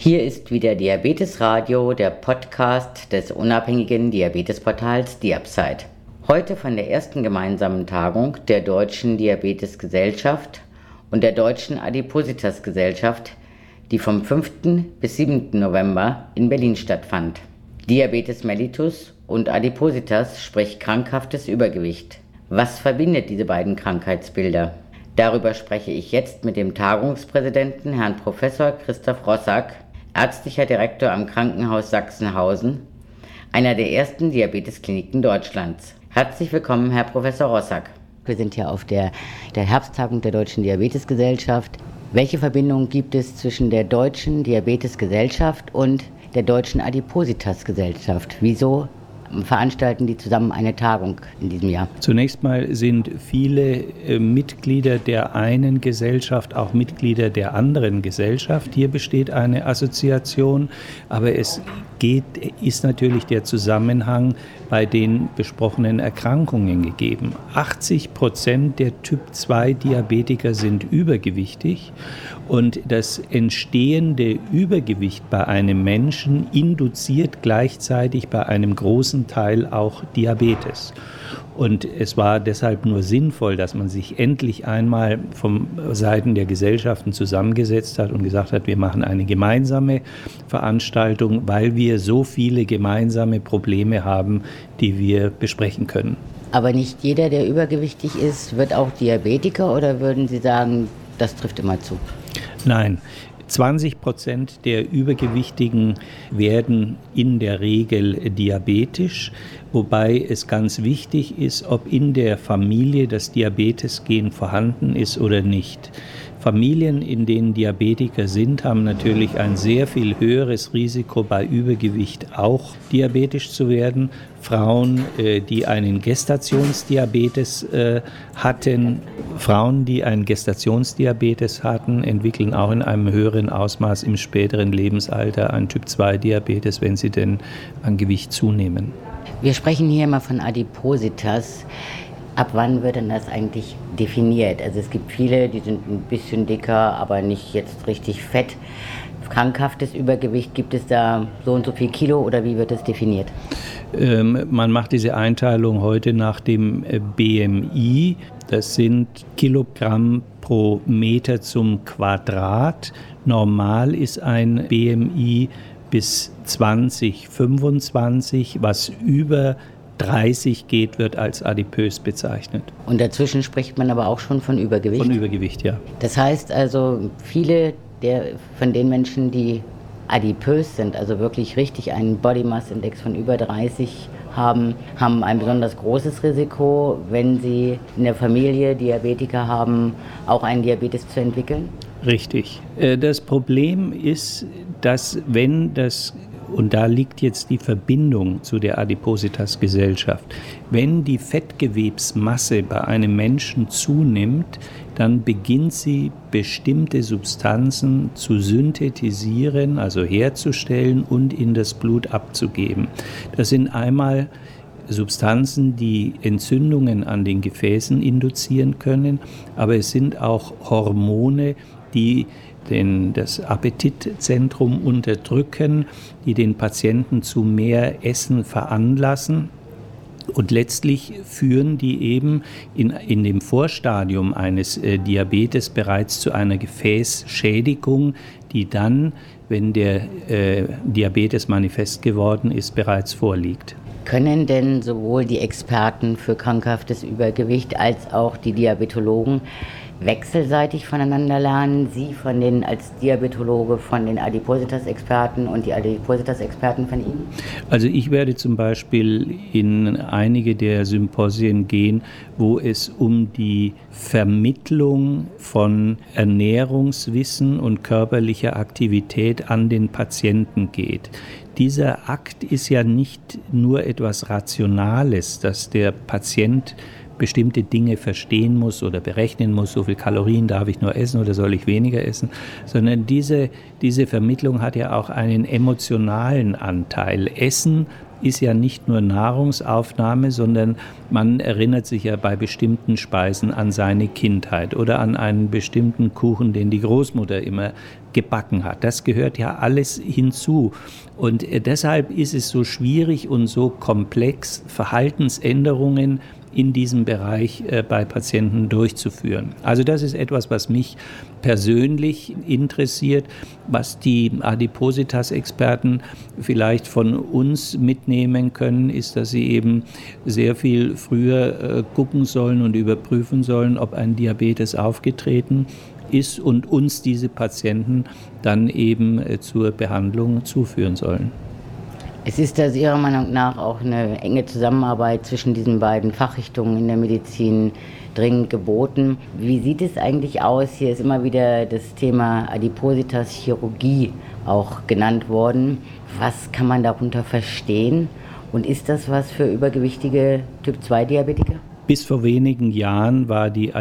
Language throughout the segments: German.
Hier ist wieder Diabetes Radio, der Podcast des unabhängigen Diabetesportals Diabsite. Heute von der ersten gemeinsamen Tagung der Deutschen Diabetesgesellschaft und der Deutschen Adipositas-Gesellschaft, die vom 5. bis 7. November in Berlin stattfand. Diabetes mellitus und Adipositas, sprich krankhaftes Übergewicht. Was verbindet diese beiden Krankheitsbilder? Darüber spreche ich jetzt mit dem Tagungspräsidenten, Herrn Professor Christoph Rossack, ärztlicher Direktor am Krankenhaus Sachsenhausen, einer der ersten Diabeteskliniken Deutschlands. Herzlich willkommen, Herr Professor Rossack. Wir sind hier auf der Herbsttagung der Deutschen Diabetesgesellschaft. Welche Verbindung gibt es zwischen der Deutschen Diabetesgesellschaft und der Deutschen Adipositas-Gesellschaft? Wieso veranstalten die zusammen eine Tagung in diesem Jahr? Zunächst mal sind viele Mitglieder der einen Gesellschaft auch Mitglieder der anderen Gesellschaft. Hier besteht eine Assoziation, aber ist natürlich der Zusammenhang bei den besprochenen Erkrankungen gegeben. 80% der Typ-2-Diabetiker sind übergewichtig und das entstehende Übergewicht bei einem Menschen induziert gleichzeitig bei einem großen Teil auch Diabetes. Und es war deshalb nur sinnvoll, dass man sich endlich einmal von Seiten der Gesellschaften zusammengesetzt hat und gesagt hat, wir machen eine gemeinsame Veranstaltung, weil wir so viele gemeinsame Probleme haben, die wir besprechen können. Aber nicht jeder, der übergewichtig ist, wird auch Diabetiker, oder würden Sie sagen, das trifft immer zu? Nein. 20% der Übergewichtigen werden in der Regel diabetisch, wobei es ganz wichtig ist, ob in der Familie das Diabetesgen vorhanden ist oder nicht. Familien, in denen Diabetiker sind, haben natürlich ein sehr viel höheres Risiko, bei Übergewicht auch diabetisch zu werden. Frauen, die einen Gestationsdiabetes hatten, entwickeln auch in einem höheren Ausmaß im späteren Lebensalter ein Typ-2-Diabetes, wenn sie denn an Gewicht zunehmen. Wir sprechen hier immer von Adipositas. Ab wann wird denn das eigentlich definiert? Also es gibt viele, die sind ein bisschen dicker, aber nicht jetzt richtig fett. Krankhaftes Übergewicht, gibt es da so und so viel Kilo oder wie wird das definiert? Man macht diese Einteilung heute nach dem BMI. Das sind Kilogramm pro Meter zum Quadrat. Normal ist ein BMI bis 20, 25, was über 30 geht, wird als adipös bezeichnet. Und dazwischen spricht man aber auch schon von Übergewicht? Von Übergewicht, ja. Das heißt also, viele von den Menschen, die adipös sind, also wirklich richtig einen Body Mass Index von über 30 haben ein besonders großes Risiko, wenn sie in der Familie Diabetiker haben, auch einen Diabetes zu entwickeln? Richtig. Das Problem ist, dass und da liegt jetzt die Verbindung zu der Adipositas-Gesellschaft. Wenn die Fettgewebsmasse bei einem Menschen zunimmt, dann beginnt sie, bestimmte Substanzen zu synthetisieren, also herzustellen und in das Blut abzugeben. Das sind einmal Substanzen, die Entzündungen an den Gefäßen induzieren können, aber es sind auch Hormone, die das Appetitzentrum unterdrücken, die den Patienten zu mehr Essen veranlassen. Und letztlich führen die eben in dem Vorstadium eines Diabetes bereits zu einer Gefäßschädigung, die dann, wenn der Diabetes manifest geworden ist, bereits vorliegt. Können denn sowohl die Experten für krankhaftes Übergewicht als auch die Diabetologen wechselseitig voneinander lernen? Sie als Diabetologe von den Adipositas-Experten und die Adipositas-Experten von Ihnen? Also ich werde zum Beispiel in einige der Symposien gehen, wo es um die Vermittlung von Ernährungswissen und körperlicher Aktivität an den Patienten geht. Dieser Akt ist ja nicht nur etwas Rationales, dass der Patient bestimmte Dinge verstehen muss oder berechnen muss, so viel Kalorien darf ich nur essen oder soll ich weniger essen, sondern diese Vermittlung hat ja auch einen emotionalen Anteil. Essen ist ja nicht nur Nahrungsaufnahme, sondern man erinnert sich ja bei bestimmten Speisen an seine Kindheit oder an einen bestimmten Kuchen, den die Großmutter immer gebacken hat. Das gehört ja alles hinzu. Und deshalb ist es so schwierig und so komplex, Verhaltensänderungen in diesem Bereich bei Patienten durchzuführen. Also das ist etwas, was mich persönlich interessiert, was die Adipositas-Experten vielleicht von uns mitnehmen können, ist, dass sie eben sehr viel früher gucken sollen und überprüfen sollen, ob ein Diabetes aufgetreten ist und uns diese Patienten dann eben zur Behandlung zuführen sollen. Es ist also Ihrer Meinung nach auch eine enge Zusammenarbeit zwischen diesen beiden Fachrichtungen in der Medizin dringend geboten. Wie sieht es eigentlich aus? Hier ist immer wieder das Thema Adipositas-Chirurgie auch genannt worden. Was kann man darunter verstehen? Und ist das was für übergewichtige Typ-2-Diabetiker? Bis vor wenigen Jahren war die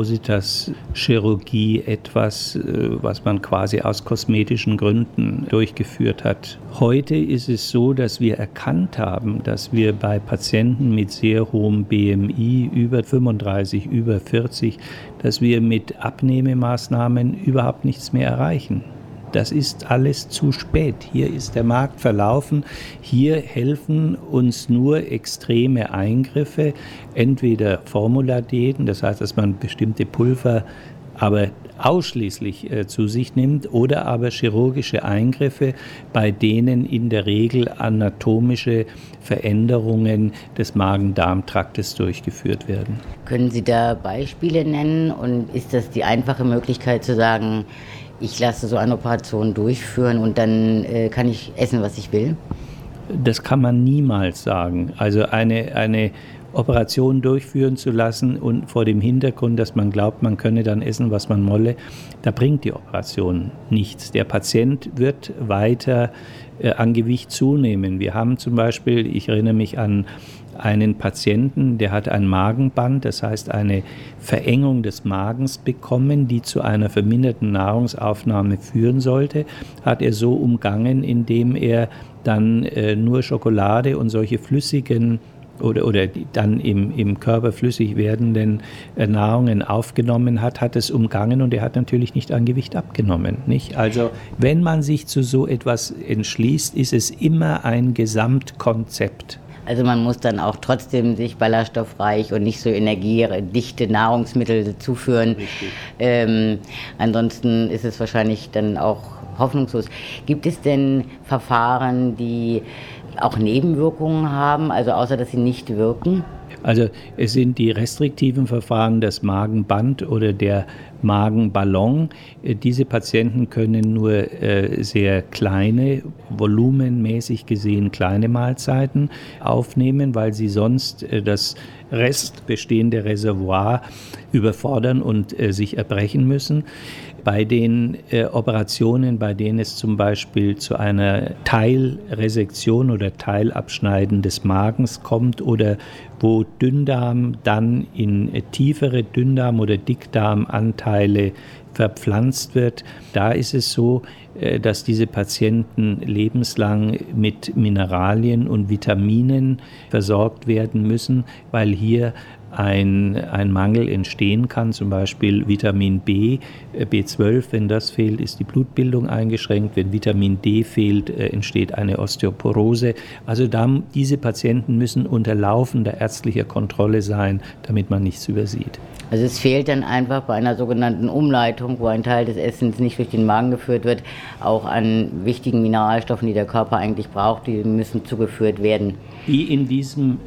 Adipositas-Chirurgie etwas, was man quasi aus kosmetischen Gründen durchgeführt hat. Heute ist es so, dass wir erkannt haben, dass wir bei Patienten mit sehr hohem BMI, über 35, über 40, dass wir mit Abnehmemaßnahmen überhaupt nichts mehr erreichen. Das ist alles zu spät. Hier ist der Markt verlaufen. Hier helfen uns nur extreme Eingriffe, entweder Formulardiäten, das heißt, dass man bestimmte Pulver aber ausschließlich zu sich nimmt, oder aber chirurgische Eingriffe, bei denen in der Regel anatomische Veränderungen des Magen-Darm-Traktes durchgeführt werden. Können Sie da Beispiele nennen und ist das die einfache Möglichkeit zu sagen, ich lasse so eine Operation durchführen und dann kann ich essen, was ich will? Das kann man niemals sagen. Also eine Operation durchführen zu lassen und vor dem Hintergrund, dass man glaubt, man könne dann essen, was man wolle, da bringt die Operation nichts. Der Patient wird weiter an Gewicht zunehmen. Wir haben zum Beispiel, ich erinnere mich an einen Patienten, der hat ein Magenband, das heißt eine Verengung des Magens bekommen, die zu einer verminderten Nahrungsaufnahme führen sollte, hat er so umgangen, indem er dann nur Schokolade und solche flüssigen oder die dann im Körper flüssig werdenden Nahrungen aufgenommen hat es umgangen und er hat natürlich nicht an Gewicht abgenommen. Nicht? Also wenn man sich zu so etwas entschließt, ist es immer ein Gesamtkonzept. Also man muss dann auch trotzdem sich ballaststoffreich und nicht so energiedichte Nahrungsmittel zuführen. Ansonsten ist es wahrscheinlich dann auch hoffnungslos. Gibt es denn Verfahren, die auch Nebenwirkungen haben, also außer dass sie nicht wirken? Also es sind die restriktiven Verfahren, das Magenband oder der Magenballon. Diese Patienten können nur sehr kleine, volumenmäßig gesehen kleine Mahlzeiten aufnehmen, weil sie sonst das restbestehende Reservoir überfordern und sich erbrechen müssen. Bei den Operationen, bei denen es zum Beispiel zu einer Teilresektion oder Teilabschneiden des Magens kommt oder wo Dünndarm dann in tiefere Dünndarm- oder Dickdarmanteile verpflanzt wird, da ist es so, dass diese Patienten lebenslang mit Mineralien und Vitaminen versorgt werden müssen, weil hier ein Mangel entstehen kann, zum Beispiel Vitamin B, B12, wenn das fehlt, ist die Blutbildung eingeschränkt, wenn Vitamin D fehlt, entsteht eine Osteoporose. Also diese Patienten müssen unter laufender ärztlicher Kontrolle sein, damit man nichts übersieht. Also es fehlt dann einfach bei einer sogenannten Umleitung, wo ein Teil des Essens nicht durch den Magen geführt wird, auch an wichtigen Mineralstoffen, die der Körper eigentlich braucht, die müssen zugeführt werden. Die in diesem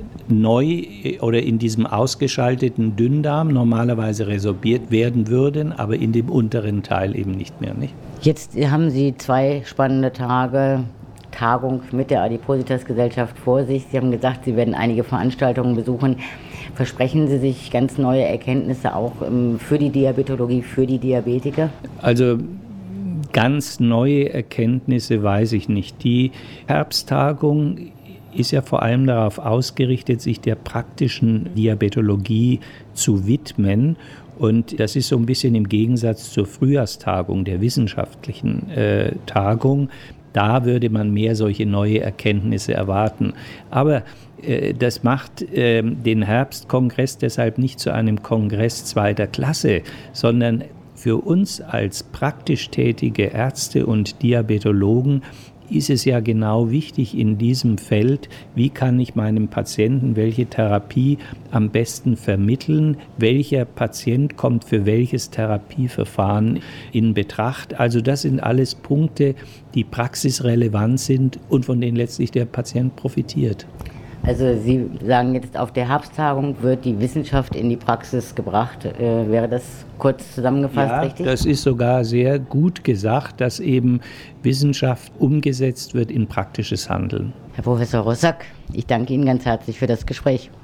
in diesem ausgeschalteten Dünndarm normalerweise resorbiert werden würden, aber in dem unteren Teil eben nicht mehr. Nicht? Jetzt haben Sie 2 spannende Tagung mit der Adipositas-Gesellschaft vor sich. Sie haben gesagt, Sie werden einige Veranstaltungen besuchen. Versprechen Sie sich ganz neue Erkenntnisse auch für die Diabetologie, für die Diabetiker? Also ganz neue Erkenntnisse weiß ich nicht. Die Herbsttagung ist ja vor allem darauf ausgerichtet, sich der praktischen Diabetologie zu widmen. Und das ist so ein bisschen im Gegensatz zur Frühjahrstagung, der wissenschaftlichen Tagung. Da würde man mehr solche neue Erkenntnisse erwarten. Aber das macht den Herbstkongress deshalb nicht zu einem Kongress zweiter Klasse, sondern für uns als praktisch tätige Ärzte und Diabetologen ist es ja genau wichtig in diesem Feld, wie kann ich meinem Patienten welche Therapie am besten vermitteln, welcher Patient kommt für welches Therapieverfahren in Betracht. Also das sind alles Punkte, die praxisrelevant sind und von denen letztlich der Patient profitiert. Also Sie sagen jetzt, auf der Herbsttagung wird die Wissenschaft in die Praxis gebracht. Wäre das kurz zusammengefasst richtig? Ja, das ist sogar sehr gut gesagt, dass eben Wissenschaft umgesetzt wird in praktisches Handeln. Herr Professor Rossack, ich danke Ihnen ganz herzlich für das Gespräch.